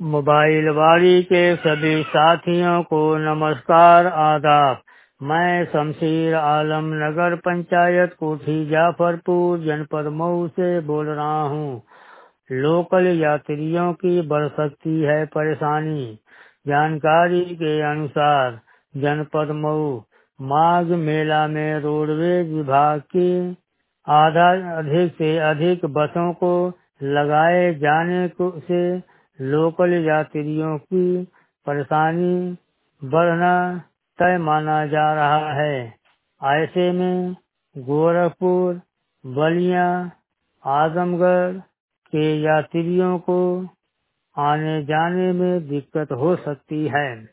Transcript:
Mobile वाली के सभी साथियों को नमस्कार आदाब। मैं शमशीर आलम नगर पंचायत कोठी जाफरपुर जनपद मऊ से बोल रहा हूँ। लोकल यात्रियों की बढ़ सकती है परेशानी। जानकारी के अनुसार जनपद मऊ माघ मेला में रोडवेज विभाग की अधिक से अधिक बसों को लगाए जाने से लोकल यात्रियों की परेशानी बढ़ना तय माना जा रहा है। ऐसे में गोरखपुर, बलिया, आजमगढ़ के यात्रियों को आने जाने में दिक्कत हो सकती है।